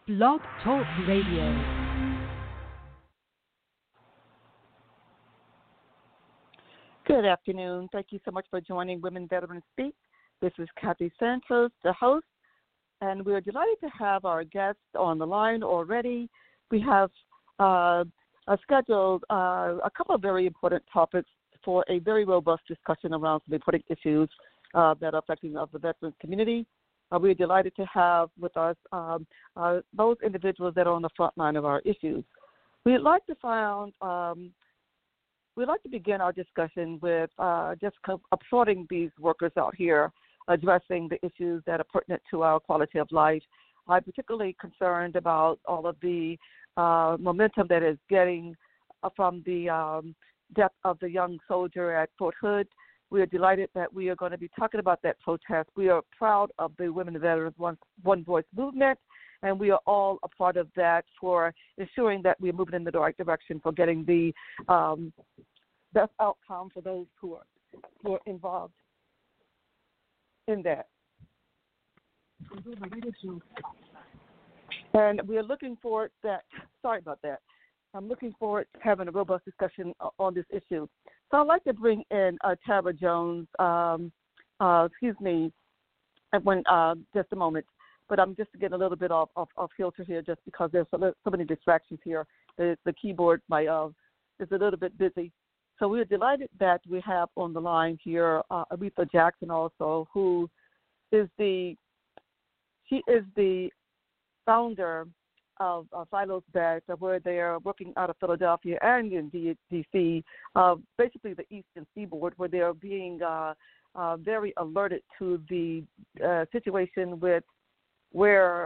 Blog Talk Radio. Good afternoon. Thank you so much for joining Women Veterans Speak. This is Kathy Santos, the host, and we're delighted to have our guests on the line already. We have scheduled a couple of very important topics for a very robust discussion around some important issues that are affecting the veterans community. We're delighted to have with us those individuals that are on the front line of our issues. We'd like to begin our discussion with just applauding these workers out here, addressing the issues that are pertinent to our quality of life. I'm particularly concerned about all of the momentum that is getting from the death of the young soldier at Fort Hood. We are delighted that we are going to be talking about that protest. We are proud of the Women Veterans One Voice movement, and we are all a part of that for ensuring that we're moving in the right direction for getting the best outcome for those who are involved in that. And we are looking forward I'm looking forward to having a robust discussion on this issue. So I'd like to bring in Tara Jones, just a moment. But I'm just getting a little bit off kilter here just because there's so many distractions here. The keyboard is a little bit busy. So we're delighted that we have on the line here Aretha Jackson also, who is the founder of Philos Beds, where they are working out of Philadelphia and in D.C., basically the Eastern Seaboard, where they are being very alerted to the situation where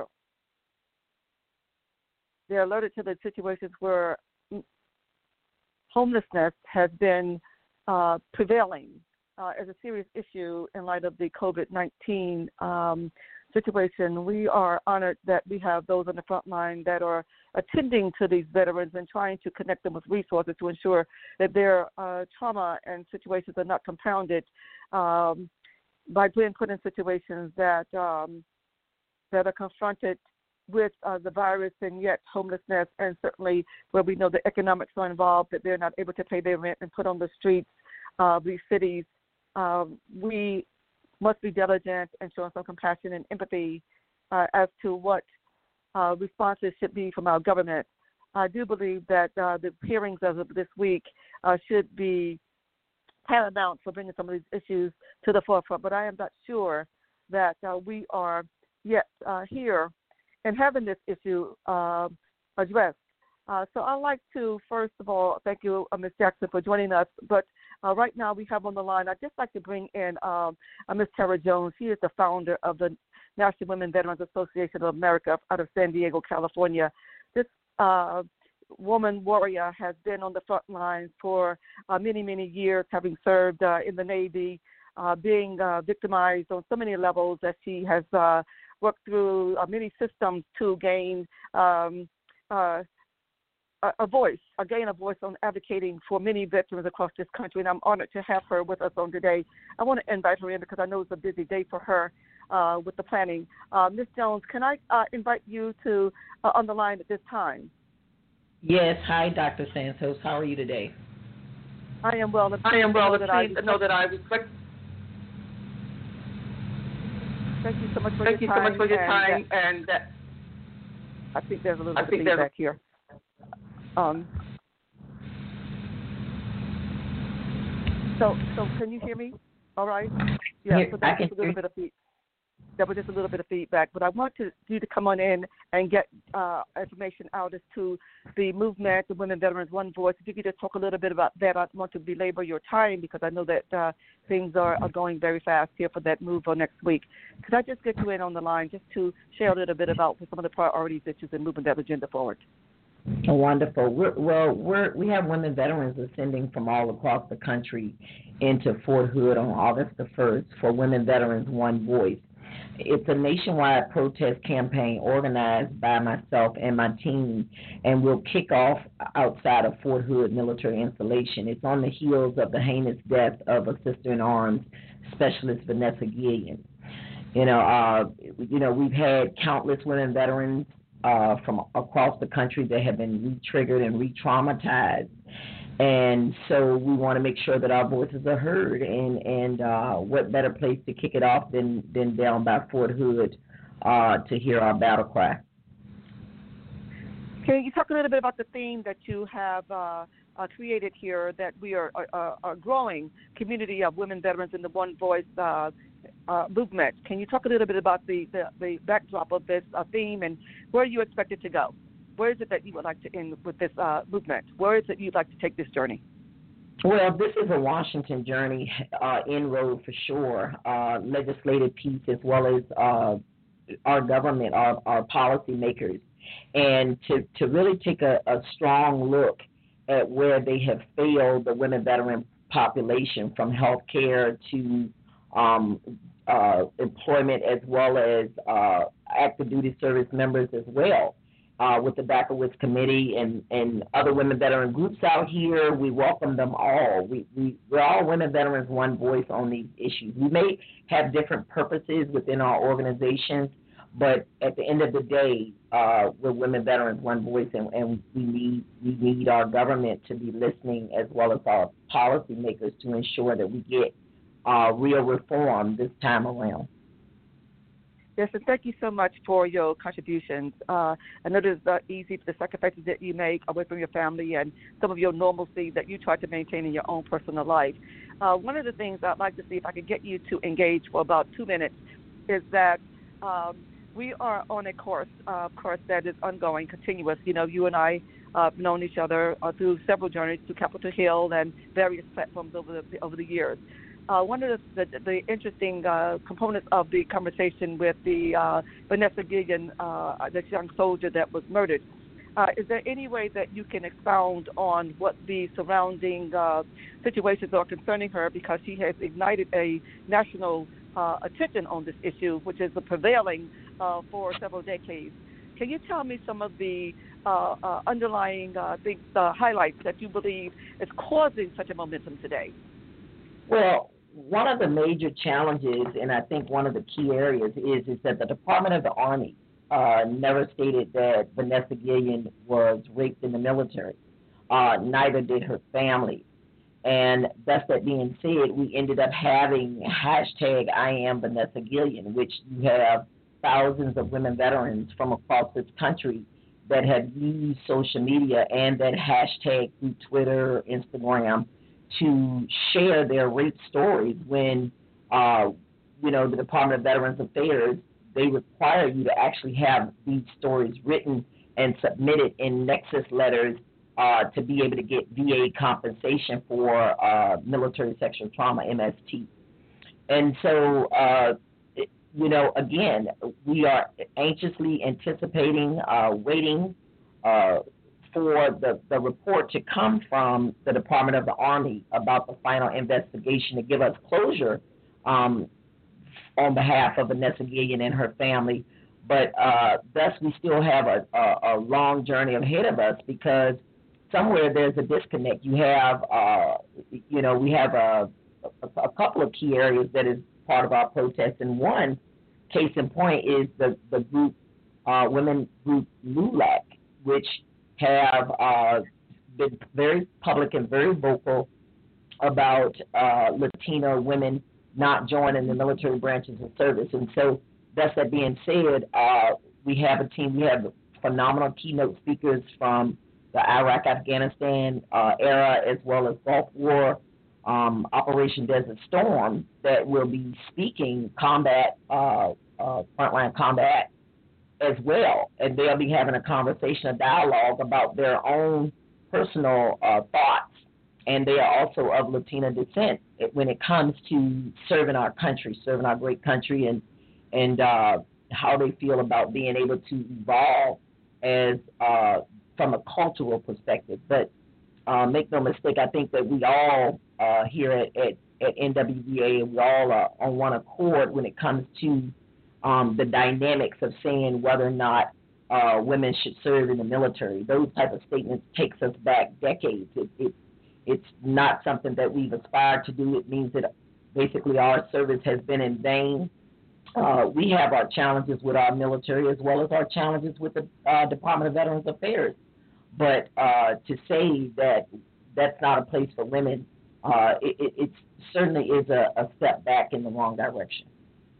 they're alerted to the situations where homelessness has been prevailing as a serious issue in light of the COVID-19 situation. We are honored that we have those on the front line that are attending to these veterans and trying to connect them with resources to ensure that their trauma and situations are not compounded by being put in situations that are confronted with the virus and yet homelessness, and certainly where we know the economics are involved, that they're not able to pay their rent and put on the streets of these cities. We must be diligent and show some compassion and empathy as to what responses should be from our government. I do believe that the hearings as of this week should be paramount for bringing some of these issues to the forefront, but I am not sure that we are yet here and having this issue addressed. So I'd like to, first of all, thank you, Ms. Jackson, for joining us. But right now we have on the line, I'd just like to bring in Ms. Tara Jones. She is the founder of the National Women Veterans Association of America out of San Diego, California. This woman warrior has been on the front lines for many, many years, having served in the Navy, being victimized on so many levels that she has worked through many systems to gain a voice on advocating for many veterans across this country, and I'm honored to have her with us on today. I want to invite her in because I know it's a busy day for her with the planning. Ms. Jones, can I invite you to on the line at this time? Yes. Hi, Dr. Santos. How are you today? I am well. I am well. Please know that I respect. Thank you so much for your time. And I think there's a little bit of feedback here. So can you hear me? All right. Yeah. So that was just a little bit of feedback. But I want you to come on in and get information out as to the movement, the Women Veterans One Voice. If you could just talk a little bit about that. I don't want to belabor your time because I know that things are going very fast here for that move for next week. Could I just get you in on the line just to share a little bit about some of the priorities, issues, and moving that agenda forward? Oh, wonderful. We have women veterans ascending from all across the country into Fort Hood on August the 1st for Women Veterans One Voice. It's a nationwide protest campaign organized by myself and my team, and we'll kick off outside of Fort Hood military installation. It's on the heels of the heinous death of a sister-in-arms, Specialist Vanessa Gillian. We've had countless women veterans from across the country that have been re-triggered and re-traumatized. And so we want to make sure that our voices are heard. And what better place to kick it off than down by Fort Hood to hear our battle cry. Can you talk a little bit about the theme that you have created here, that we are a growing community of women veterans in the One Voice movement? Can you talk a little bit about the backdrop of this theme and where you expect it to go? Where is it that you would like to end with this movement? Where is it you'd like to take this journey? Well, this is a Washington journey, inroad for sure, legislative piece as well as our government, our policymakers, and to really take a strong look at where they have failed the women veteran population, from health care to employment, as well as active duty service members as well. With the Dacowitz Committee and other women veteran groups out here, we welcome them all. We're all women veterans, one voice on these issues. We may have different purposes within our organizations, but at the end of the day, we're women veterans, one voice, and we need our government to be listening, as well as our policymakers, to ensure that we get real reform this time around. Yes, and thank you so much for your contributions. I know it's not easy for the sacrifices that you make away from your family and some of your normalcy that you try to maintain in your own personal life. One of the things I'd like to see if I could get you to engage for about 2 minutes is that we are on a course that is ongoing, continuous. You know, you and I have known each other through several journeys to Capitol Hill and various platforms over the years. One of the interesting components of the conversation with the Vanessa Guillen, this young soldier that was murdered, is there any way that you can expound on what the surrounding situations are concerning her, because she has ignited a national attention on this issue, which is prevailing for several decades? Can you tell me some of the underlying things, highlights that you believe is causing such a momentum today? Well, one of the major challenges, and I think one of the key areas, is that the Department of the Army never stated that Vanessa Guillen was raped in the military. Neither did her family. And thus, that being said, we ended up having hashtag I am Vanessa Guillen, which you have thousands of women veterans from across this country that have used social media and that hashtag through Twitter, Instagram, to share their rape stories when, the Department of Veterans Affairs, they require you to actually have these stories written and submitted in nexus letters to be able to get VA compensation for military sexual trauma, MST. And so, again, we are anxiously anticipating, waiting for the report to come from the Department of the Army about the final investigation to give us closure on behalf of Vanessa Guillen and her family. But thus, we still have a long journey ahead of us, because somewhere there's a disconnect. You have, we have a couple of key areas that is part of our protest, and one case in point is the group, women group LULAC, which have been very public and very vocal about Latina women not joining the military branches of service. And so, thus that being said, we have a team. We have phenomenal keynote speakers from the Iraq-Afghanistan era, as well as Gulf War, Operation Desert Storm, that will be speaking combat, frontline combat as well. And they'll be having a conversation, a dialogue about their own personal thoughts. And they are also of Latina descent when it comes to serving our country, serving our great country, and how they feel about being able to evolve as from a cultural perspective. But make no mistake, I think that we all here at NWVA, we all are on one accord when it comes to the dynamics of saying whether or not women should serve in the military. Those type of statements takes us back decades. It's not something that we've aspired to do. It means that basically our service has been in vain, We have our challenges with our military as well as our challenges with the Department of Veterans Affairs. But to say that that's not a place for women, it certainly is a step back in the wrong direction.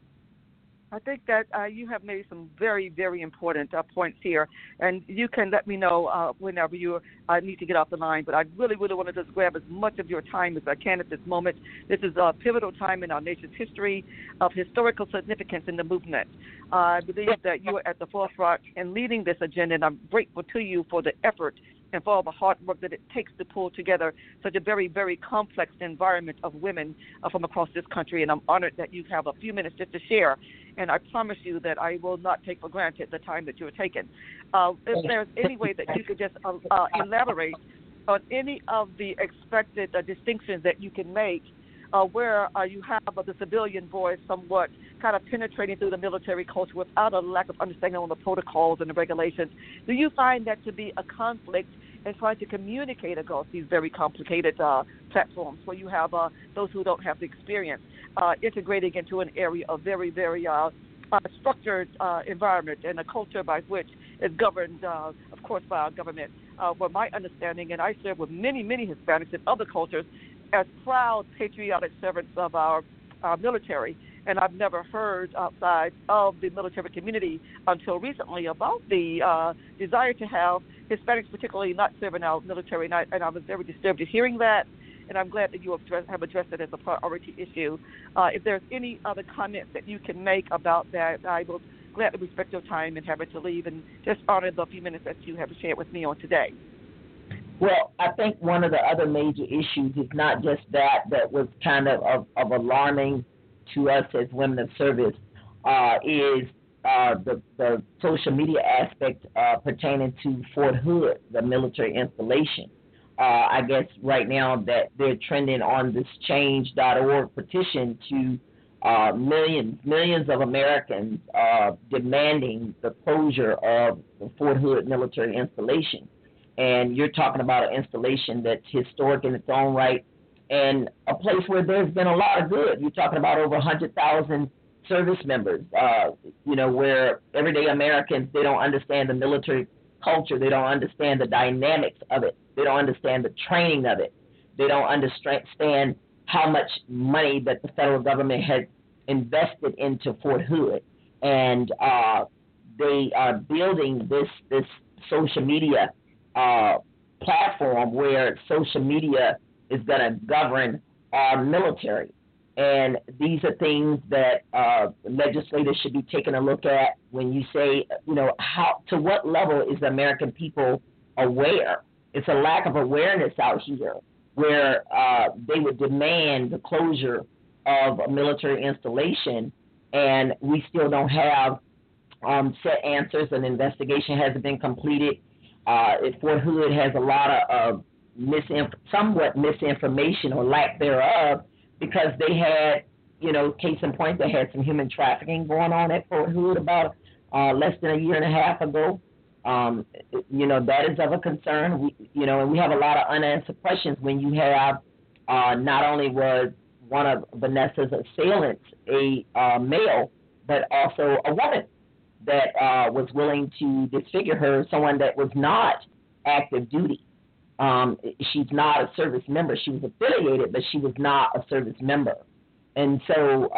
I think that you have made some very, very important points here, and you can let me know whenever you need to get off the line. But I really, really want to just grab as much of your time as I can at this moment. This is a pivotal time in our nation's history of historical significance in the movement. I believe that you are at the forefront in leading this agenda, and I'm grateful to you for the effort and for all the hard work that it takes to pull together such a very, very complex environment of women from across this country. And I'm honored that you have a few minutes just to share. And I promise you that I will not take for granted the time that you're taking. If there's any way that you could just elaborate on any of the expected distinctions that you can make where you have the civilian voice somewhat kind of penetrating through the military culture without a lack of understanding on the protocols and the regulations. Do you find that to be a conflict in trying to communicate across these very complicated platforms where you have those who don't have the experience integrating into an area of very, very structured environment and a culture by which is governed, of course, by our government? From my understanding, and I serve with many, many Hispanics in other cultures as proud patriotic servants of our military, and I've never heard outside of the military community until recently about the desire to have Hispanics particularly not serving our military, and I was very disturbed at hearing that, and I'm glad that you have addressed it as a priority issue. If there's any other comments that you can make about that, I will gladly respect your time and have it to leave and just honor the few minutes that you have shared with me on today. Well, I think one of the other major issues is not just that was kind of alarming to us as women of service, is the social media aspect pertaining to Fort Hood, the military installation. I guess right now that they're trending on this change.org petition to millions of Americans demanding the closure of the Fort Hood military installation. And you're talking about an installation that's historic in its own right and a place where there's been a lot of good. You're talking about over 100,000 service members, where everyday Americans, they don't understand the military culture. They don't understand the dynamics of it. They don't understand the training of it. They don't understand how much money that the federal government has invested into Fort Hood. And they are building this social media platform where social media is going to govern our military. And these are things that legislators should be taking a look at when you say, how to what level is the American people aware? It's a lack of awareness out here where they would demand the closure of a military installation, and we still don't have set answers. An investigation hasn't been completed. Fort Hood has a lot of somewhat misinformation or lack thereof, because they had, case in point, they had some human trafficking going on at Fort Hood about less than a year and a half ago. That is of a concern. And we have a lot of unanswered questions when you have not only was one of Vanessa's assailants a male, but also a woman that was willing to disfigure her, someone that was not active duty. She's not a service member. She was affiliated, but she was not a service member. And so,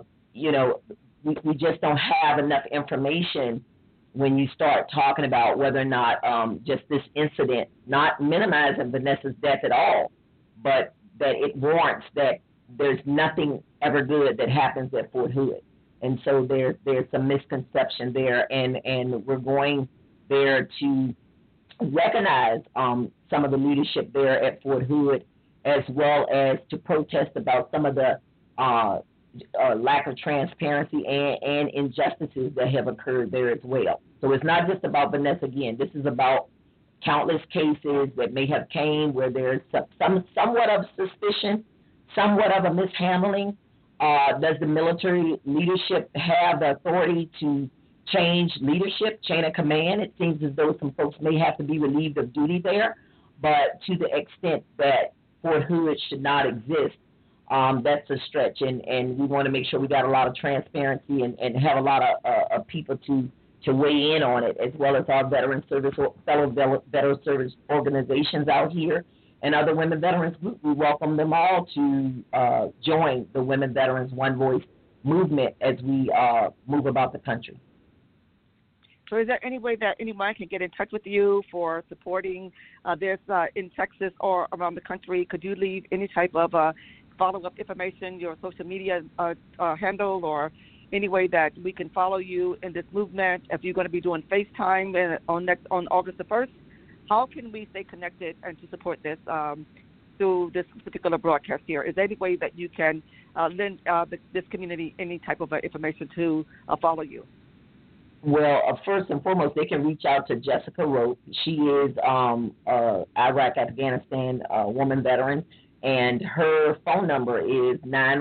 we just don't have enough information when you start talking about whether or not just this incident, not minimizing Vanessa's death at all, but that it warrants that there's nothing ever good that happens at Fort Hood. And so there's some misconception there, and we're going there to recognize some of the leadership there at Fort Hood, as well as to protest about some of the lack of transparency and injustices that have occurred there as well. So it's not just about Vanessa again. This is about countless cases that may have came where there's somewhat of suspicion, somewhat of a mishandling. Does the military leadership have the authority to change leadership, chain of command? It seems as though some folks may have to be relieved of duty there, but to the extent that Fort Hood should not exist, that's a stretch, and we want to make sure we got a lot of transparency and have a lot of people to weigh in on it, as well as our fellow veteran service organizations out here and other women veterans groups. We welcome them all to join the Women Veterans One Voice movement as we move about the country. So is there any way that anyone can get in touch with you for supporting this in Texas or around the country? Could you leave any type of follow-up information, your social media handle, or any way that we can follow you in this movement? If you're going to be doing FaceTime on August the 1st, how can we stay connected and to support this through this particular broadcast here? Is there any way that you can lend this community any type of information to follow you? Well, first and foremost, they can reach out to Jessica Rope. She is Iraq, Afghanistan woman veteran, and her phone number is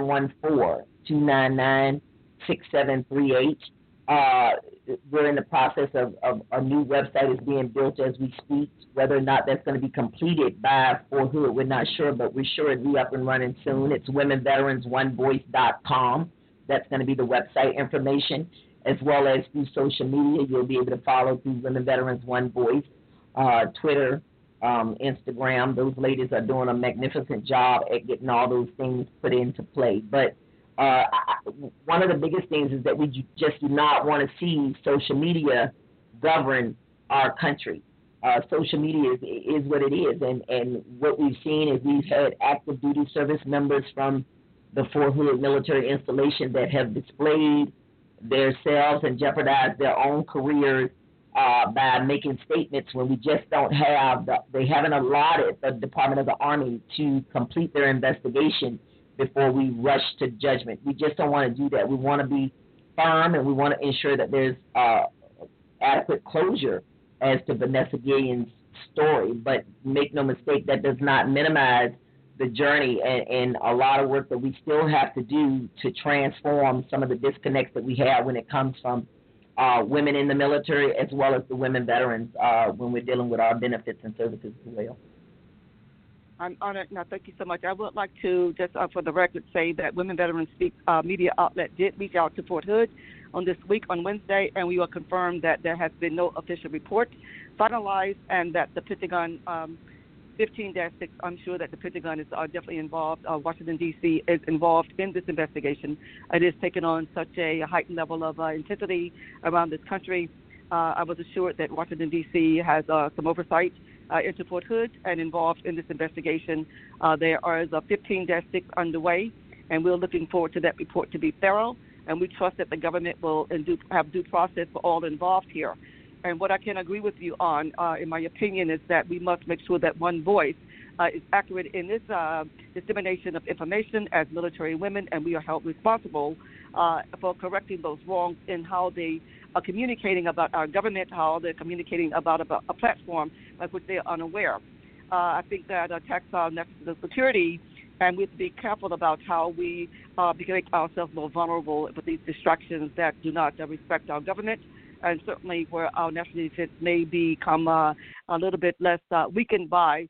914-299-6738. We're in the process of a new website is being built as we speak. Whether or not that's going to be completed by Fort Hood, we're not sure, but we're sure it'll be up and running soon. It's womenveteransOnevoice.com. That's going to be the website information, as well as through social media. You'll be able to follow through Women Veterans One Voice, Twitter, Instagram. Those ladies are doing a magnificent job at getting all those things put into play. But one of the biggest things is that we just do not want to see social media govern our country. Social media is what it is, and what we've seen is we've had active duty service members from the Fort Hood military installation that have displayed themselves and jeopardized their own careers by making statements when we just don't have they haven't allotted the Department of the Army to complete their investigation before we rush to judgment. We just don't want to do that. We want to be firm, and we want to ensure that there's adequate closure as to Vanessa Gillian's story. But make no mistake, that does not minimize the journey and a lot of work that we still have to do to transform some of the disconnects that we have when it comes from women in the military, as well as the women veterans when we're dealing with our benefits and services as well. I'm honored. Now, thank you so much. I would like to just, for the record, say that Women Veterans Speak media outlet did reach out to Fort Hood on this week on Wednesday, and we will confirm that there has been no official report finalized, and that the Pentagon 15-6, I'm sure that the Pentagon is definitely involved. Washington, D.C. is involved in this investigation. It is taking on such a heightened level of intensity around this country. I was assured that Washington, D.C. has some oversight into Fort Hood and involved in this investigation. There is a 15-6 underway, and we're looking forward to that report to be thorough, and we trust that the government will have due process for all involved here. And what I can agree with you on, in my opinion, is that we must make sure that one voice is accurate in this dissemination of information as military women, and we are held responsible for correcting those wrongs in how they are communicating about our government, how they're communicating about a platform of which they are unaware. I think that attacks our national security, and we have to be careful about how we make ourselves more vulnerable with these distractions that do not respect our government, and certainly where our national defense may become a little bit less weakened by,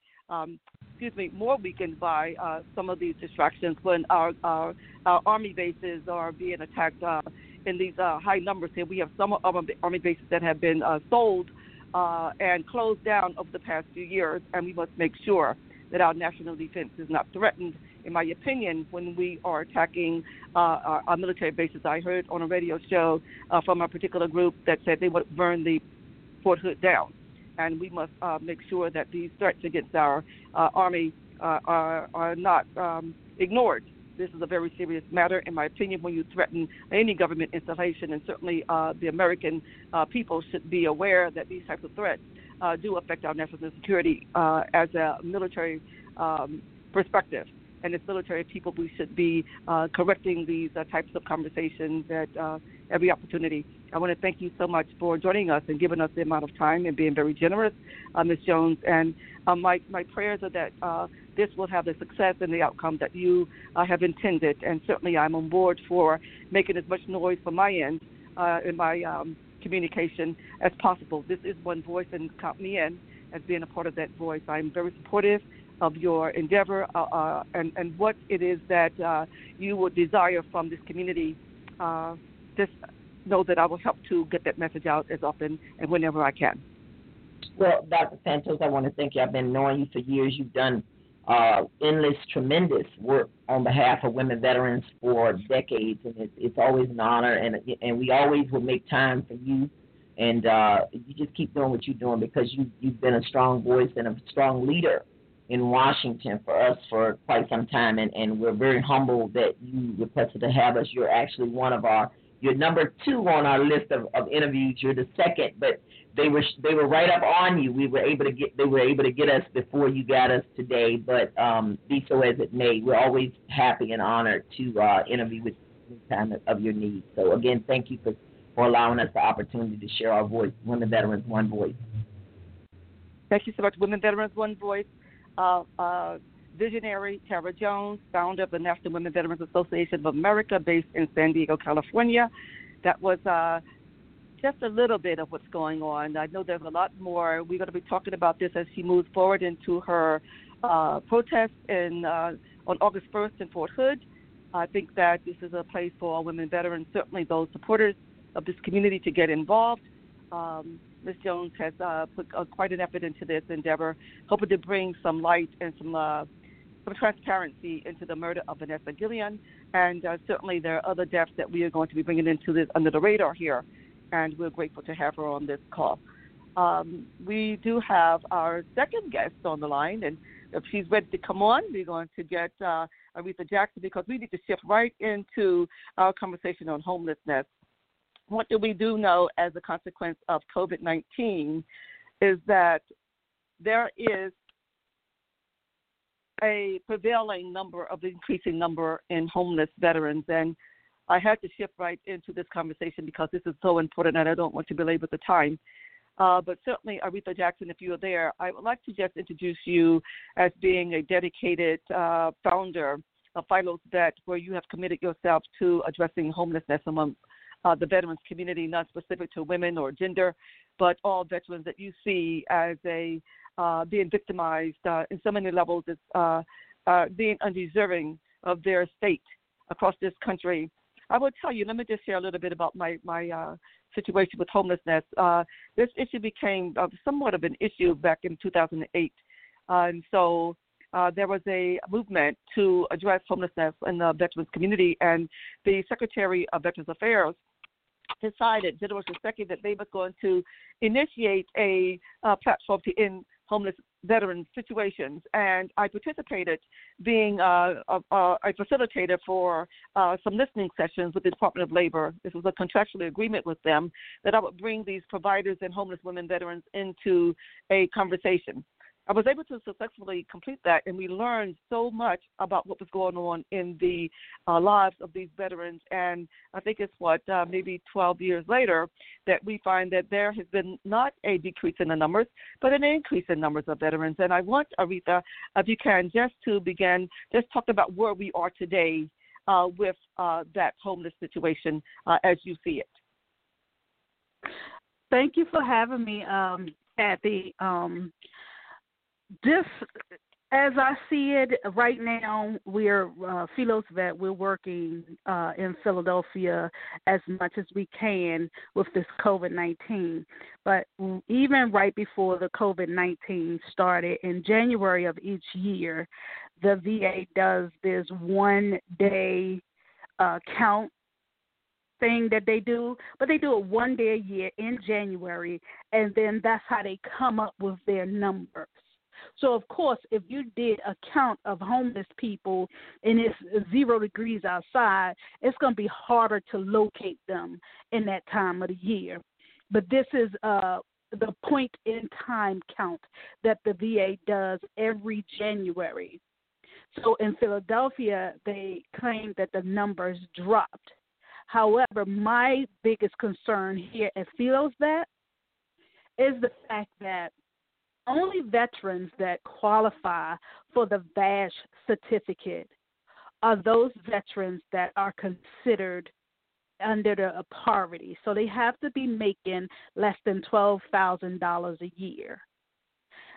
more weakened by some of these distractions when our Army bases are being attacked in these high numbers here. We have some Army bases that have been sold and closed down over the past few years, and we must make sure that our national defense is not threatened, in my opinion, when we are attacking our military bases. I heard on a radio show from a particular group that said they would burn the Fort Hood down, and we must make sure that these threats against our Army are not ignored. This is a very serious matter, in my opinion, when you threaten any government installation, and certainly the American people should be aware that these types of threats do affect our national security as a military perspective. And as military people, we should be correcting these types of conversations at every opportunity. I want to thank you so much for joining us and giving us the amount of time and being very generous, Ms. Jones. And my prayers are that this will have the success and the outcome that you have intended. And certainly I'm on board for making as much noise from my end in my communication as possible. This is one voice, and count me in as being a part of that voice. I'm very supportive of your endeavor and what it is that you would desire from this community. Just know that I will help to get that message out as often and whenever I can. Well, Dr. Santos, I want to thank you. I've been knowing you for years. You've done endless, tremendous work on behalf of women veterans for decades, and it's always an honor, and we always will make time for you, and you just keep doing what you're doing because you've been a strong voice and a strong leader in Washington for us for quite some time, and we're very humbled that you requested to have us. You're actually you're number 2 on our list of interviews. You're the second, but they were right up on you. They were able to get us before you got us today. But be so as it may, we're always happy and honored to interview with you any time of your need. So again, thank you for allowing us the opportunity to share our voice. Women Veterans, One Voice. Thank you so much. Women Veterans, One Voice. Visionary Tara Jones, founder of the National Women Veterans Association of America, based in San Diego, California. That was just a little bit of what's going on. I know there's a lot more. We're going to be talking about this as she moves forward into her protest on August 1st in Fort Hood. I think that this is a place for all women veterans, certainly those supporters of this community, to get involved. Ms. Jones has put quite an effort into this endeavor, hoping to bring some light and some transparency into the murder of Vanessa Guillen. And certainly there are other deaths that we are going to be bringing into this under the radar here, and we're grateful to have her on this call. We do have our second guest on the line, and if she's ready to come on, we're going to get Aretha Jackson, because we need to shift right into our conversation on homelessness. What do we do know as a consequence of COVID-19 is that there is a prevailing number of the increasing number in homeless veterans. And I had to shift right into this conversation because this is so important, and I don't want to belabor the time. But certainly, Aretha Jackson, if you are there, I would like to just introduce you as being a dedicated founder of Philos Vet, where you have committed yourself to addressing homelessness among the veterans community, not specific to women or gender, but all veterans that you see as being victimized in so many levels, as being undeserving of their state across this country. I will tell you, let me just share a little bit about my situation with homelessness. This issue became somewhat of an issue back in 2008. And so there was a movement to address homelessness in the veterans community, and the Secretary of Veterans Affairs decided, General Shinseki, that they were going to initiate a platform to end homeless veteran situations. And I participated, being a facilitator for some listening sessions with the Department of Labor. This was a contractual agreement with them that I would bring these providers and homeless women veterans into a conversation. I was able to successfully complete that, and we learned so much about what was going on in the lives of these veterans. And I think it's maybe 12 years later that we find that there has been not a decrease in the numbers, but an increase in numbers of veterans. And I want, Aretha, if you can, just to begin, just talk about where we are today with that homeless situation as you see it. Thank you for having me, Kathy. This, as I see it right now, we're Philos Vet. We're working in Philadelphia as much as we can with this COVID-19. But even right before the COVID-19 started, in January of each year, the VA does this one-day count thing that they do, but they do it one day a year in January, and then that's how they come up with their numbers. So, of course, if you did a count of homeless people and it's 0 degrees outside, it's going to be harder to locate them in that time of the year. But this is the point-in-time count that the VA does every January. So in Philadelphia, they claim that the numbers dropped. However, my biggest concern here at Philos Vet is the fact that only veterans that qualify for the VASH certificate are those veterans that are considered under the poverty. So they have to be making less than $12,000 a year.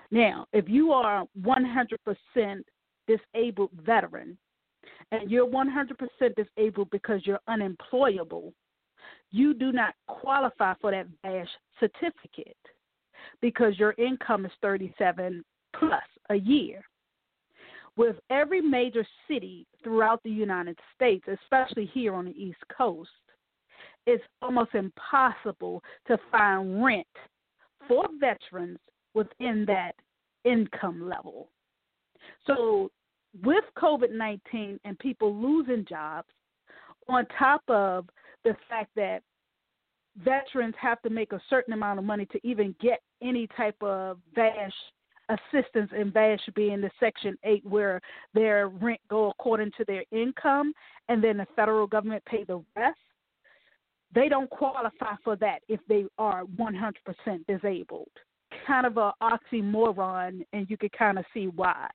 Now, if you are 100% disabled veteran and you're 100% disabled because you're unemployable, you do not qualify for that VASH certificate because your income is 37 plus a year. With every major city throughout the United States, especially here on the East Coast, it's almost impossible to find rent for veterans within that income level. So with COVID-19 and people losing jobs, on top of the fact that veterans have to make a certain amount of money to even get any type of VASH assistance, and VASH being the Section 8 where their rent go according to their income and then the federal government pay the rest, they don't qualify for that if they are 100% disabled. Kind of an oxymoron, and you can kind of see why.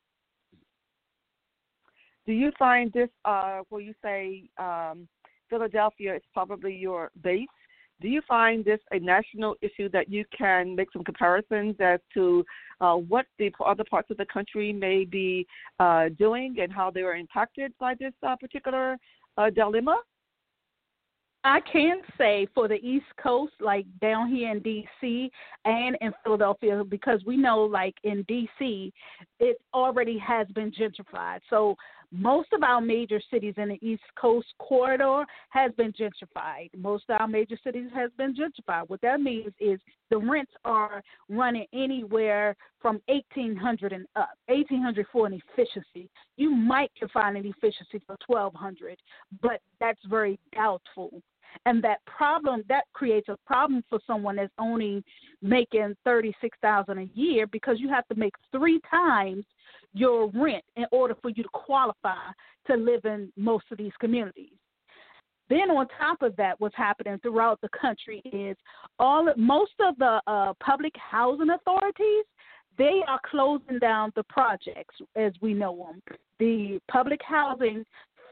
Do you find this, where you say Philadelphia is probably your base, do you find this a national issue that you can make some comparisons as to what the other parts of the country may be doing and how they are impacted by this particular dilemma? I can say for the East Coast, like down here in D.C. and in Philadelphia, because we know like in D.C. it already has been gentrified. So most of our major cities in the East Coast corridor has been gentrified. Most of our major cities has been gentrified. What that means is the rents are running anywhere from $1,800 and up. $1,800 for an efficiency. You might can find an efficiency for $1,200, but that's very doubtful. And that creates a problem for someone that's only making $36,000 a year, because you have to make 3 times your rent in order for you to qualify to live in most of these communities. Then on top of that, what's happening throughout the country is most of the public housing authorities, they are closing down the projects as we know them. The public housing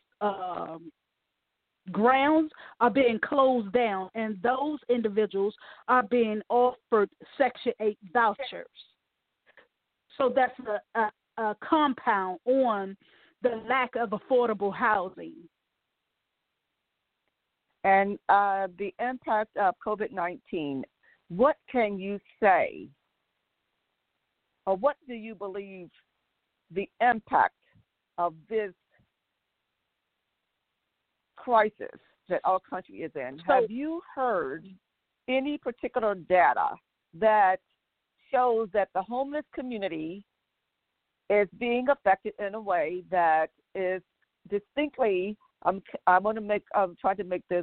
grounds are being closed down, and those individuals are being offered Section 8 vouchers. So that's a compound on the lack of affordable housing. And the impact of COVID-19, what can you say, or what do you believe the impact of this crisis that our country is in? Have you heard any particular data that shows that the homeless community is being affected in a way that is distinctly, I'm trying to make this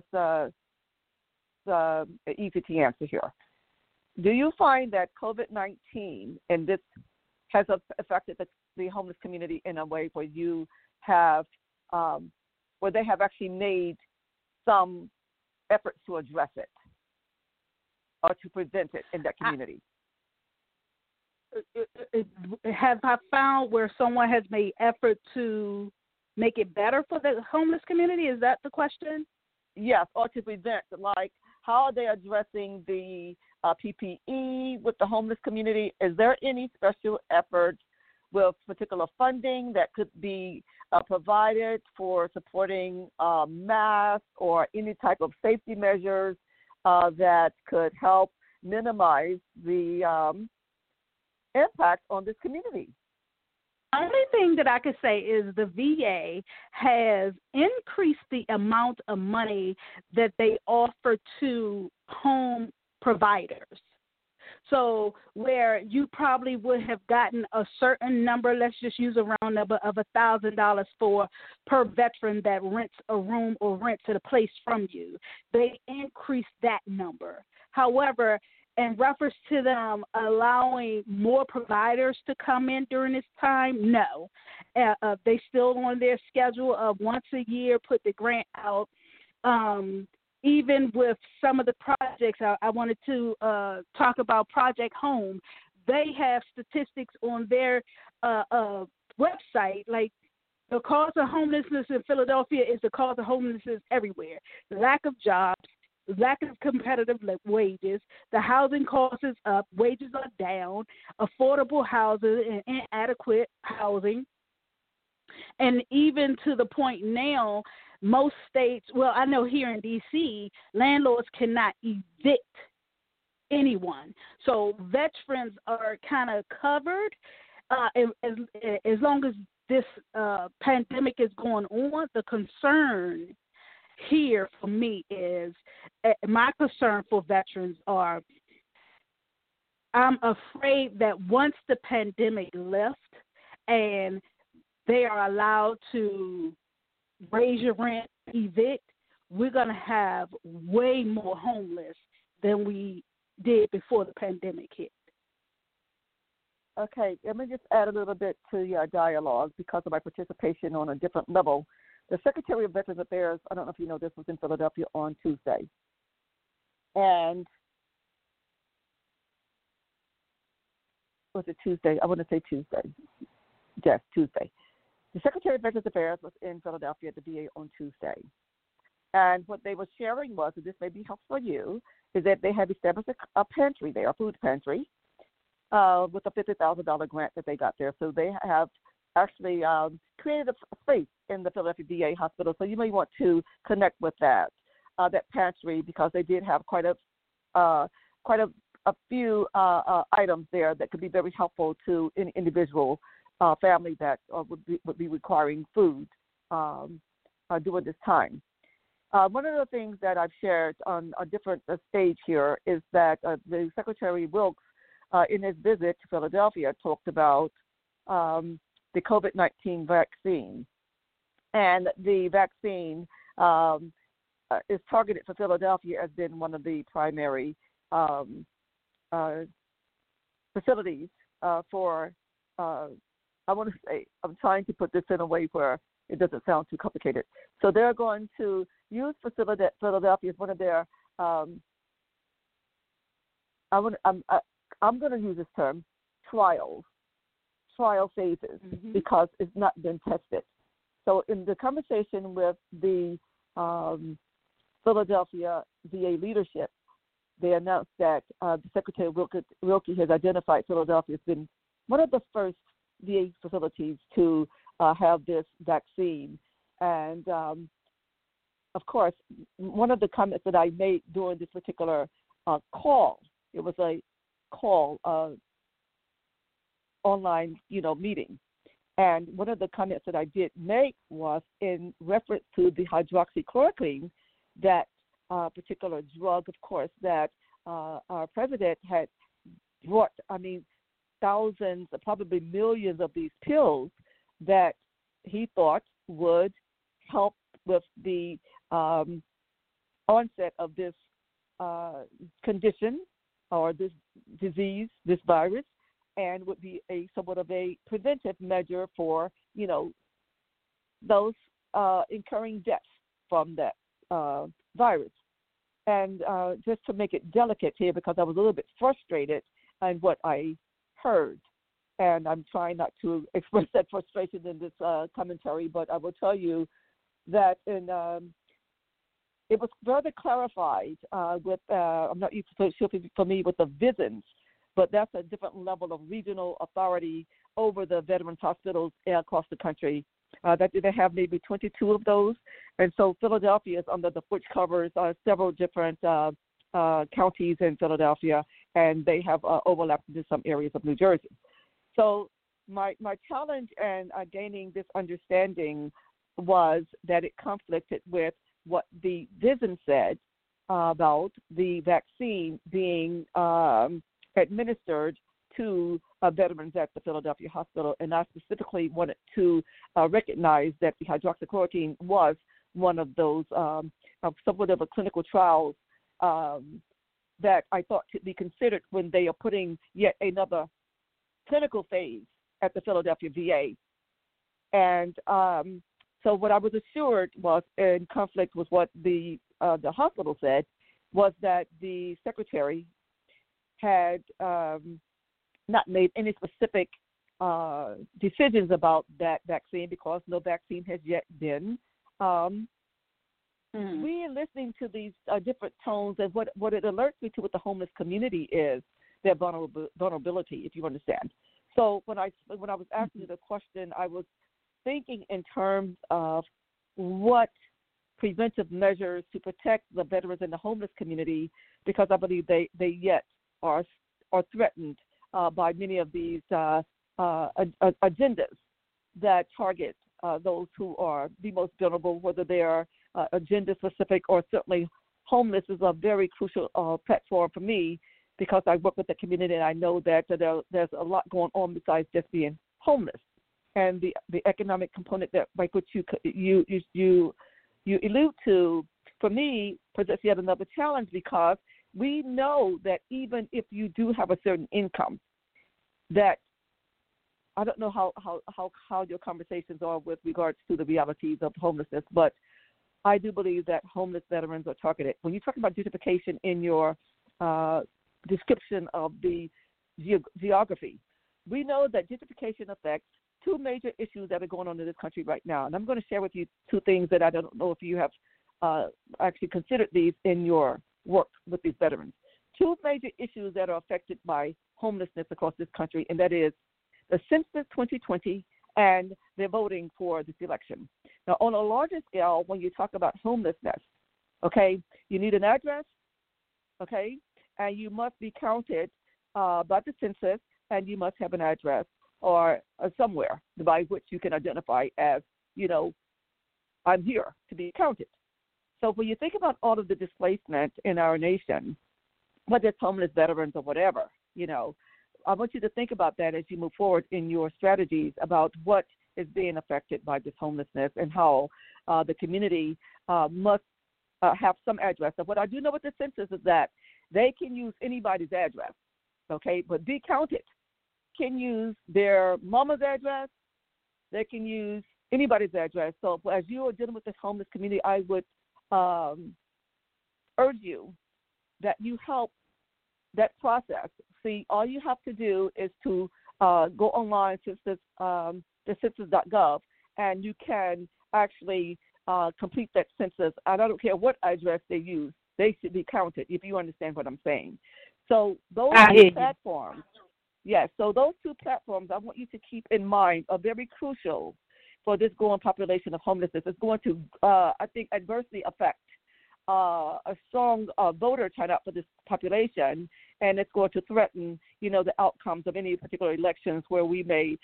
easy to answer here. Do you find that COVID-19 and this has affected the homeless community in a way where you have where they have actually made some efforts to address it or to prevent it in that community? Have I found where someone has made effort to make it better for the homeless community? Is that the question? Yes, or to prevent, like how are they addressing the PPE with the homeless community? Is there any special effort with particular funding that could be provided for supporting masks or any type of safety measures that could help minimize the impact on this community? The only thing that I could say is the VA has increased the amount of money that they offer to home providers. So where you probably would have gotten a certain number, let's just use a round number of $1,000 per veteran that rents a room or rents a place from you, they increased that number. However, in reference to them allowing more providers to come in during this time, no. They still on their schedule of once a year put the grant out. Even with some of the projects, I wanted to talk about Project Home. They have statistics on their website, like the cause of homelessness in Philadelphia is the cause of homelessness everywhere. The lack of jobs, lack of competitive wages, the housing cost is up, wages are down, affordable housing and inadequate housing. And even to the point now, most states, well, I know here in D.C., landlords cannot evict anyone. So veterans are kind of covered as long as this pandemic is going on. The concern here for me is, my concern for veterans are, I'm afraid that once the pandemic lifts and they are allowed to raise your rent, evict, we're going to have way more homeless than we did before the pandemic hit. Okay, let me just add a little bit to your dialogue because of my participation on a different level. The Secretary of Veterans Affairs, I don't know if you know this, was in Philadelphia on Tuesday. And was it Tuesday? I want to say Tuesday. Yes, Tuesday. The Secretary of Veterans Affairs was in Philadelphia at the VA on Tuesday. And what they were sharing was, and this may be helpful for you, is that they have established a pantry there, a food pantry, with a $50,000 grant that they got there. So they have actually created a space in the Philadelphia VA hospital. So you may want to connect with that pantry, because they did have quite a few items there that could be very helpful to any individual family that would be requiring food during this time. One of the things that I've shared on a different stage here is that the Secretary Wilkes, in his visit to Philadelphia, talked about the COVID-19 vaccine. And the vaccine is targeted for Philadelphia as being one of the primary facilities for, I want to say, I'm trying to put this in a way where it doesn't sound too complicated. So they're going to use Philadelphia as one of their, I'm going to use this term, trial phases, because it's not been tested. So in the conversation with the Philadelphia VA leadership, they announced that the Secretary Wilkie has identified Philadelphia as being one of the first VA facilities to have this vaccine. And, of course, one of the comments that I made during this particular call, it was a call, online, meeting. And one of the comments that I did make was in reference to the hydroxychloroquine, that particular drug, of course, that our president had brought, thousands, probably millions of these pills that he thought would help with the onset of this condition or this disease, this virus, and would be somewhat of a preventive measure for, those incurring deaths from that virus. And just to make it delicate here, because I was a little bit frustrated in what I heard, and I'm trying not to express that frustration in this commentary, but I will tell you that it was further clarified with, I'm not sure if you're familiar with the VISNs, but that's a different level of regional authority over the veterans hospitals across the country. That they have maybe 22 of those, and so Philadelphia is under which covers several different counties in Philadelphia, and they have overlapped into some areas of New Jersey. So my challenge in gaining this understanding was that it conflicted with what the VISN said about the vaccine being administered to veterans at the Philadelphia hospital, and I specifically wanted to recognize that the hydroxychloroquine was one of those somewhat of a clinical trials that I thought could be considered when they are putting yet another clinical phase at the Philadelphia VA. And so what I was assured was, in conflict with what the hospital said, was that the secretary had not made any specific decisions about that vaccine, because no vaccine has yet been we're listening to these different tones, and what it alerts me to with the homeless community is their vulnerability, if you understand. So when I was asking you the question, I was thinking in terms of what preventive measures to protect the veterans in the homeless community, because I believe they yet are threatened by many of these agendas that target those who are the most vulnerable, whether they are agenda specific or certainly homeless is a very crucial platform for me, because I work with the community and I know that there's a lot going on besides just being homeless, and the economic component that by which you allude to, for me, presents yet another challenge, because we know that even if you do have a certain income, that I don't know how your conversations are with regards to the realities of homelessness, but I do believe that homeless veterans are targeted. When you talk about gentrification in your description of the geography, we know that gentrification affects two major issues that are going on in this country right now. And I'm going to share with you two things that I don't know if you have actually considered these in your work with these veterans. Two major issues that are affected by homelessness across this country, and that is the Census 2020 and the voting for this election. Now, on a larger scale, when you talk about homelessness, okay, you need an address, okay, and you must be counted by the census, and you must have an address or somewhere by which you can identify as, I'm here to be counted. So when you think about all of the displacement in our nation, whether it's homeless veterans or whatever, I want you to think about that as you move forward in your strategies about what is being affected by this homelessness and how the community must have some address. So what I do know with the census is that they can use anybody's address, okay, but be counted. Can use their mama's address. They can use anybody's address. So as you are dealing with this homeless community, I would urge you that you help that process. See, all you have to do is to go online to the census.gov, and you can actually complete that census. And I don't care what address they use. They should be counted, if you understand what I'm saying. So those two platforms, yes, so those two platforms I want you to keep in mind are very crucial for this growing population of homelessness. It's going to, I think, adversely affect a strong voter turnout for this population, and it's going to threaten, the outcomes of any particular elections where we may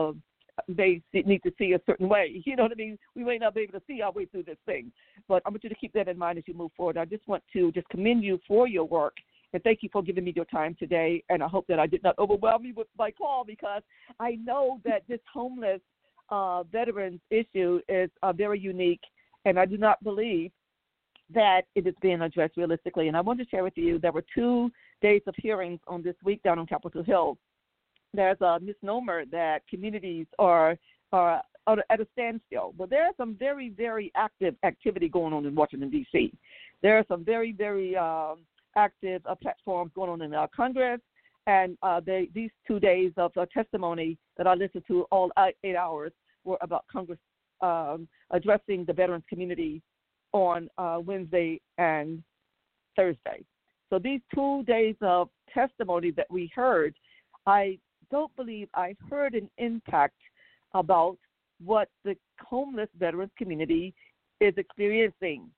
need to see a certain way. You know what I mean? We may not be able to see our way through this thing. But I want you to keep that in mind as you move forward. I just want to commend you for your work, and thank you for giving me your time today. And I hope that I did not overwhelm you with my call, because I know that this homeless veterans issue is very unique, and I do not believe that it is being addressed realistically. And I want to share with you, there were 2 days of hearings on this week down on Capitol Hill. There's a misnomer that communities are at a standstill. But there are some very, very active activity going on in Washington, D.C. There are some very, very active platforms going on in our Congress. And these 2 days of testimony that I listened to, all 8 hours, were about Congress addressing the veterans community on Wednesday and Thursday. So these 2 days of testimony that we heard, I don't believe I heard an impact about what the homeless veterans community is experiencing.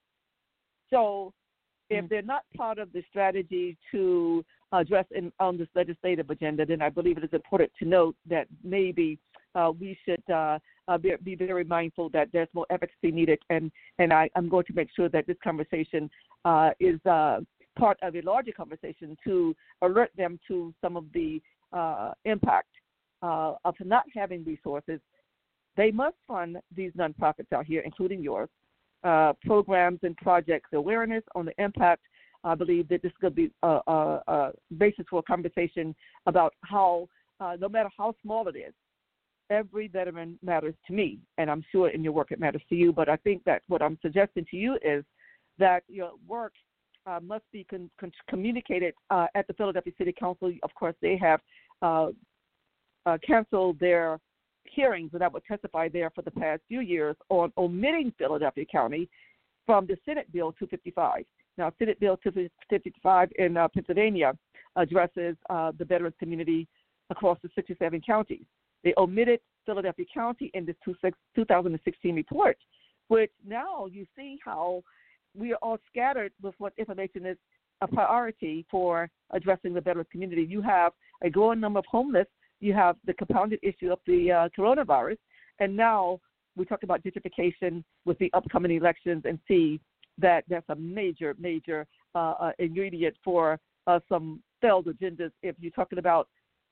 So if they're not part of the strategy to address on this legislative agenda, then I believe it is important to note that maybe we should be very mindful that there's more advocacy needed, and I'm going to make sure that this conversation is part of a larger conversation to alert them to some of the impact of not having resources. They must fund these nonprofits out here, including yours, programs and projects, awareness on the impact. I believe that this could be a basis for a conversation about how, no matter how small it is, every veteran matters to me, and I'm sure in your work it matters to you. But I think that what I'm suggesting to you is that your work must be communicated at the Philadelphia City Council. Of course, they have canceled their hearings, and I would testify there for the past few years on omitting Philadelphia County. from the Senate Bill 255. Now, Senate Bill 255 in Pennsylvania addresses the veterans community across the 67 counties. They omitted Philadelphia County in this 2016 report, which now you see how we are all scattered with what information is a priority for addressing the veterans community. You have a growing number of homeless. You have the compounded issue of the coronavirus. And now we talk about gentrification with the upcoming elections and see that that's a major ingredient for some failed agendas. If you're talking about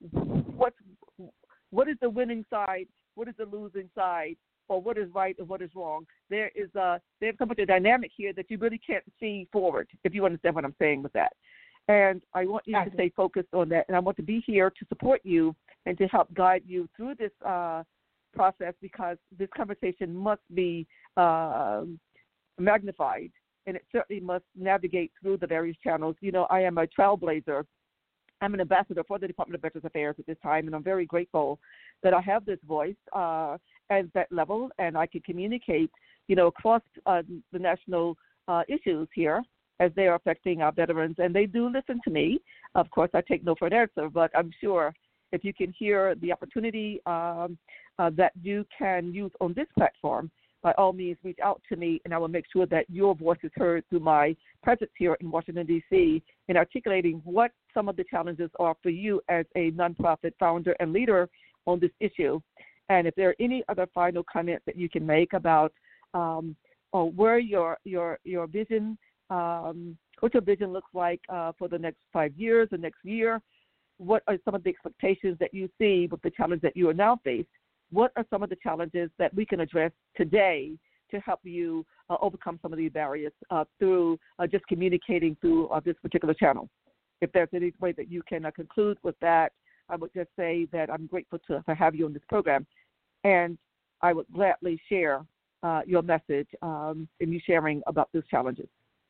what is the winning side, what is the losing side, or what is right and what is wrong, there's so much a dynamic here that you really can't see forward, if you understand what I'm saying with that. And I want you to stay focused on that, and I want to be here to support you and to help guide you through this process, because this conversation must be magnified, and it certainly must navigate through the various channels. You know, I am a trailblazer. I'm an ambassador for the Department of Veterans Affairs at this time, and I'm very grateful that I have this voice at that level, and I can communicate, you know, across the national issues here as they are affecting our veterans, and they do listen to me. Of course, I take no for an answer, but I'm sure if you can hear the opportunity that you can use on this platform, by all means, reach out to me, and I will make sure that your voice is heard through my presence here in Washington, D.C., in articulating what some of the challenges are for you as a nonprofit founder and leader on this issue. And if there are any other final comments that you can make about where your vision, what your vision looks like for the next 5 years, the next year, what are some of the expectations that you see with the challenge that you are now faced? What are some of the challenges that we can address today to help you overcome some of these barriers through just communicating through this particular channel? If there's any way that you can conclude with that, I would just say that I'm grateful to have you on this program, and I would gladly share your message and you sharing about these challenges.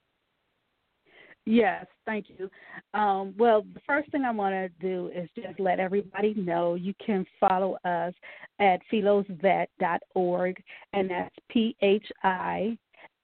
Yes, thank you. Well, the first thing I want to do is just let everybody know you can follow us at philosvet.org, and that's PHILOSVET,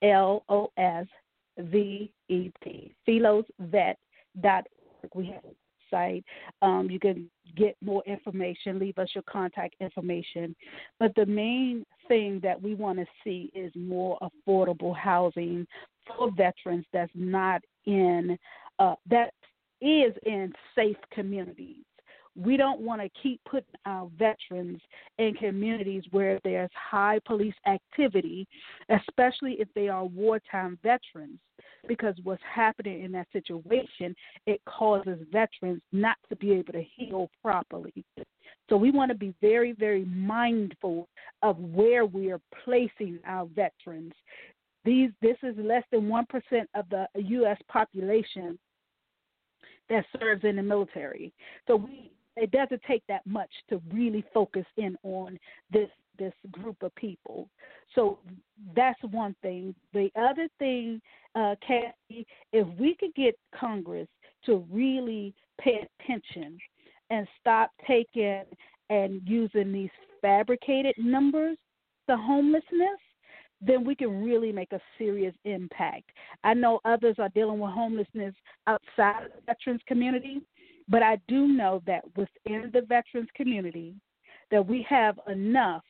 philosvet.org. We have a site. You can get more information, leave us your contact information. But the main thing that we want to see is more affordable housing for veterans that's not in that is in safe communities. We don't want to keep putting our veterans in communities where there's high police activity, especially if they are wartime veterans, because what's happening in that situation, it causes veterans not to be able to heal properly. So we want to be very, very mindful of where we are placing our veterans. This is less than 1% of the U.S. population that serves in the military. So it doesn't take that much to really focus in on this group of people. So that's one thing. The other thing, Kathy, if we could get Congress to really pay attention and stop taking and using these fabricated numbers to homelessness, then we can really make a serious impact. I know others are dealing with homelessness outside of the veterans community, but I do know that within the veterans community that we have enough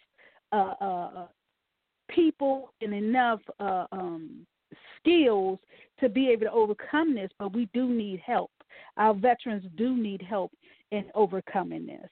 people and enough skills to be able to overcome this, but we do need help. Our veterans do need help in overcoming this.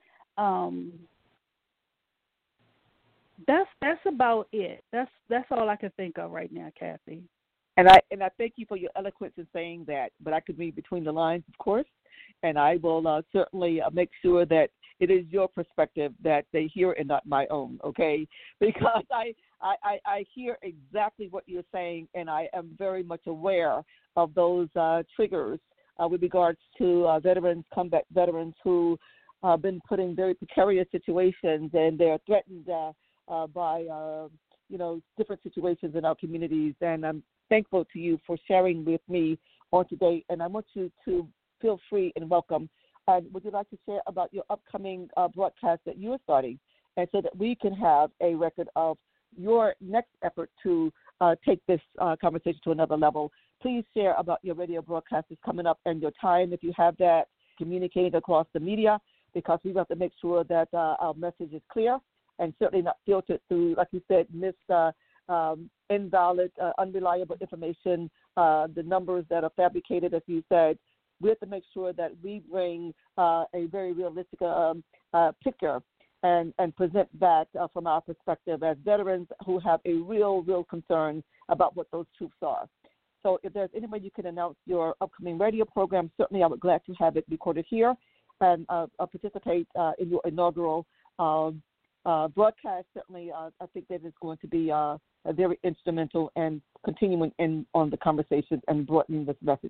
That's about it. That's all I can think of right now, Kathy. And I thank you for your eloquence in saying that, but I could read between the lines, of course, and I will certainly make sure that it is your perspective that they hear and not my own, okay? Because I hear exactly what you're saying, and I am very much aware of those triggers with regards to veterans, combat veterans who have been put in very precarious situations, and they're threatened by different situations in our communities. And I'm thankful to you for sharing with me on today. And I want you to feel free and welcome. And would you like to share about your upcoming broadcast that you are starting, and so that we can have a record of your next effort to take this conversation to another level. Please share about your radio broadcast that's coming up and your time, if you have that, communicating across the media, because we have to make sure that our message is clear and certainly not filtered through, like you said, invalid, unreliable information, the numbers that are fabricated, as you said. We have to make sure that we bring a very realistic picture and present that from our perspective as veterans who have a real concern about what those truths are. So if there's any way you can announce your upcoming radio program, certainly I would glad to have it recorded here and participate in your inaugural broadcast. Certainly, I think that is going to be very instrumental in continuing on the conversation and broadening this message.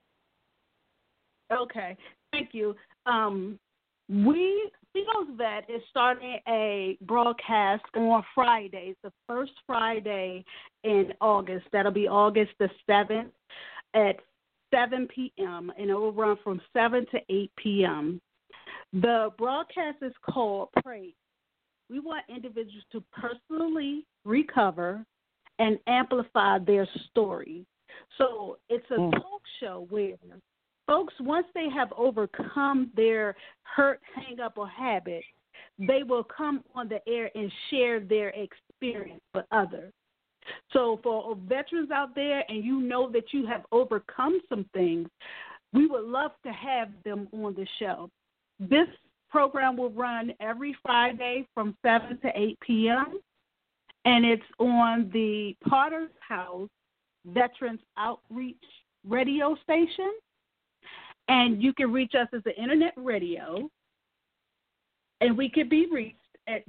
Okay, thank you. Philo's Vet is starting a broadcast on Fridays, the first Friday in August. That'll be August the 7th at 7 p.m., and it will run from 7 to 8 p.m. The broadcast is called Pray. We want individuals to personally recover and amplify their story. So it's a talk show where folks, once they have overcome their hurt, hang-up, or habit, they will come on the air and share their experience with others. So for veterans out there and you know that you have overcome some things, we would love to have them on the show. This program will run every Friday from 7 to 8 p.m., and it's on the Potter's House Veterans Outreach radio station. And you can reach us as an internet radio, and we can be reached at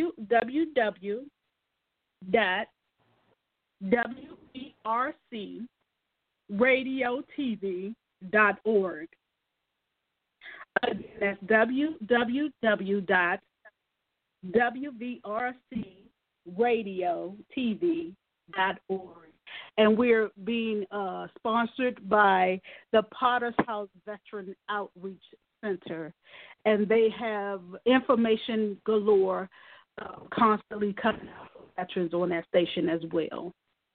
www.wbrcradiotv.org. Again, that's www.wvrcradiotv.org. And we're being sponsored by the Potter's House Veteran Outreach Center. And they have information galore constantly coming out for veterans on that station as well.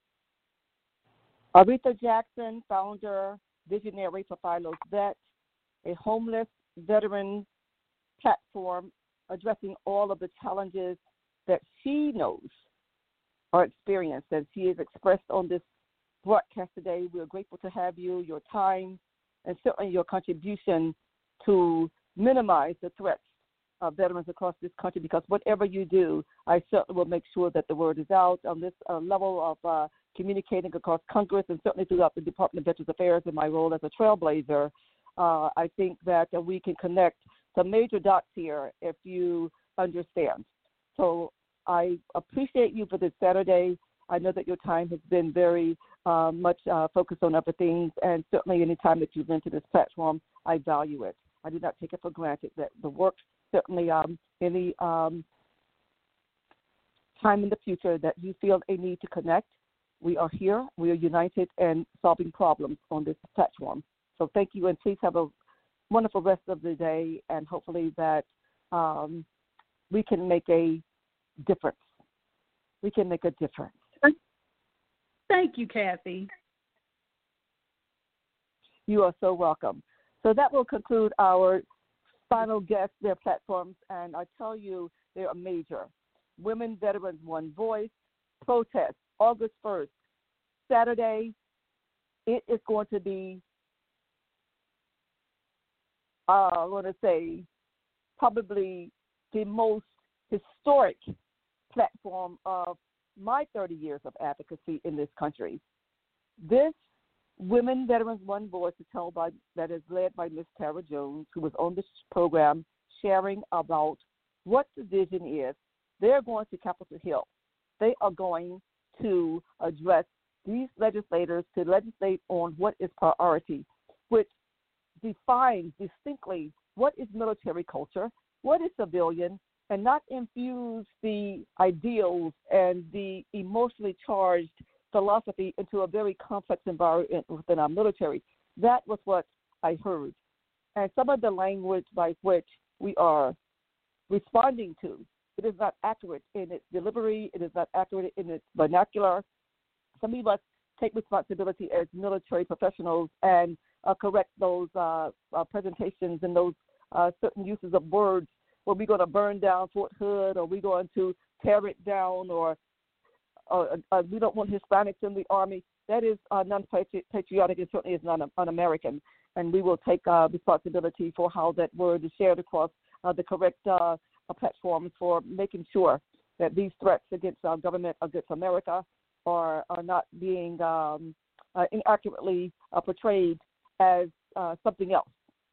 Aretha Jackson, founder, visionary for Philo's Vet, a homeless veteran platform addressing all of the challenges that she knows or experienced, and she is expressed on this broadcast today. We are grateful to have you, your time, and certainly your contribution to minimize the threats of veterans across this country, because whatever you do, I certainly will make sure that the word is out on this level of communicating across Congress and certainly throughout the Department of Veterans Affairs in my role as a trailblazer. I think that we can connect some major dots here if you understand. So I appreciate you for this Saturday. I know that your time has been very much focused on other things, and certainly any time that you've been to this platform, I value it. I do not take it for granted that the work, certainly any time in the future that you feel a need to connect, we are here. We are united in solving problems on this platform. So thank you, and please have a wonderful rest of the day, and hopefully that we can make a difference. We can make a difference. Thank you, Kathy. You are so welcome. So that will conclude our final guests, their platforms, and I tell you, they are major. Women Veterans One Voice, protest, August 1st, Saturday. It is going to be, I want to say, probably the most historic platform of my 30 years of advocacy in this country. This Women Veterans One Voice that is led by Ms. Tara Jones, who was on this program sharing about what the vision is. They're going to Capitol Hill. They are going to address these legislators to legislate on what is priority, which defines distinctly what is military culture, what is civilian, and not infuse the ideals and the emotionally charged philosophy into a very complex environment within our military. That was what I heard. And some of the language by which we are responding to, it is not accurate in its delivery, it is not accurate in its vernacular. So we must take responsibility as military professionals and correct those presentations and those certain uses of words. Were we going to burn down Fort Hood, or are we going to tear it down, or we don't want Hispanics in the Army? That is non-patriotic and certainly is not un-American. And we will take responsibility for how that word is shared across the correct platforms for making sure that these threats against our government, against America, are not being inaccurately portrayed as something else.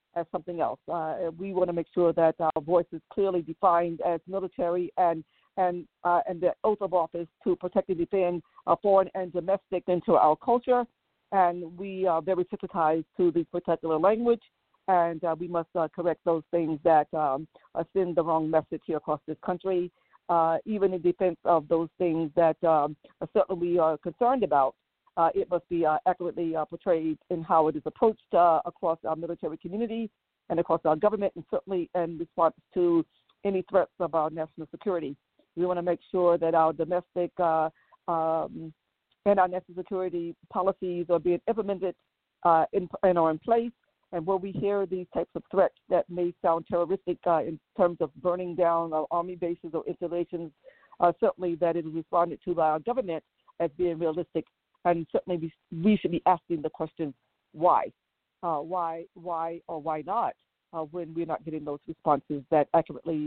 We want to make sure that our voice is clearly defined as military and the oath of office to protect and defend foreign and domestic into our culture. And we are very sensitized to this particular language, and we must correct those things that send the wrong message here across this country, even in defense of those things that certainly we are concerned about. It must be accurately portrayed in how it is approached across our military community and across our government, and certainly in response to any threats of our national security. We want to make sure that our domestic and our national security policies are being implemented and are in place. And where we hear these types of threats that may sound terroristic in terms of burning down our Army bases or installations, certainly that it is responded to by our government as being realistic. And certainly we should be asking the question, why? Why, or why not, when we're not getting those responses that accurately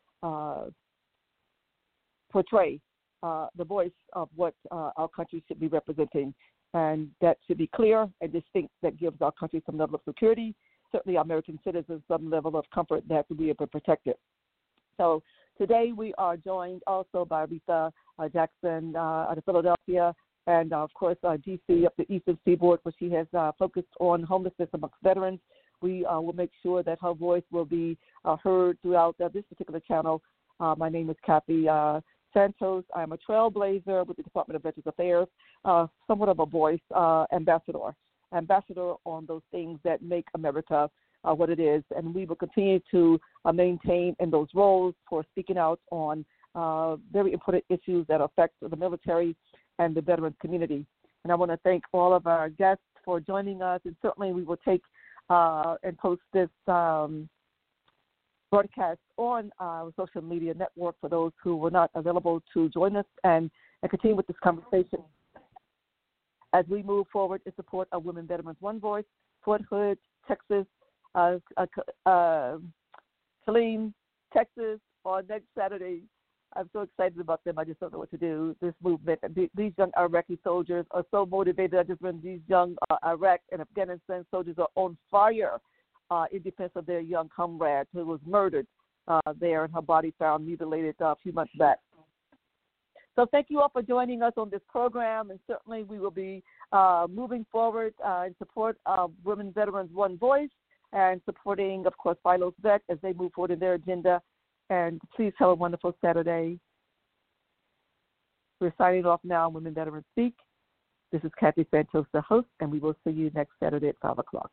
portray the voice of what our country should be representing. And that should be clear and distinct. That gives our country some level of security, certainly our American citizens some level of comfort that we are protected. So today we are joined also by Rita Jackson out of Philadelphia, and of course DC up the Eastern Seaboard, where she has focused on homelessness amongst veterans. We will make sure that her voice will be heard throughout this particular channel. My name is Kathy Santos. I'm a trailblazer with the Department of Veterans Affairs, somewhat of a voice ambassador on those things that make America what it is. And we will continue to maintain in those roles for speaking out on very important issues that affect the military and the veterans community. And I want to thank all of our guests for joining us. And certainly we will take and post this broadcast on our social media network for those who were not available to join us and continue with this conversation as we move forward in support of Women Veterans One Voice, Fort Hood, Texas, Killeen, Texas, on next Saturday. I'm so excited about them. I just don't know what to do. This movement, these young Iraqi soldiers are so motivated. I just when these young Iraq and Afghanistan soldiers are on fire in defense of their young comrade who was murdered there and her body found mutilated a few months back. So thank you all for joining us on this program, and certainly we will be moving forward in support of Women Veterans One Voice and supporting, of course, Philos Vet as they move forward in their agenda. And please have a wonderful Saturday. We're signing off now on Women Veterans Speak. This is Kathy Santos, the host, and we will see you next Saturday at 5 o'clock.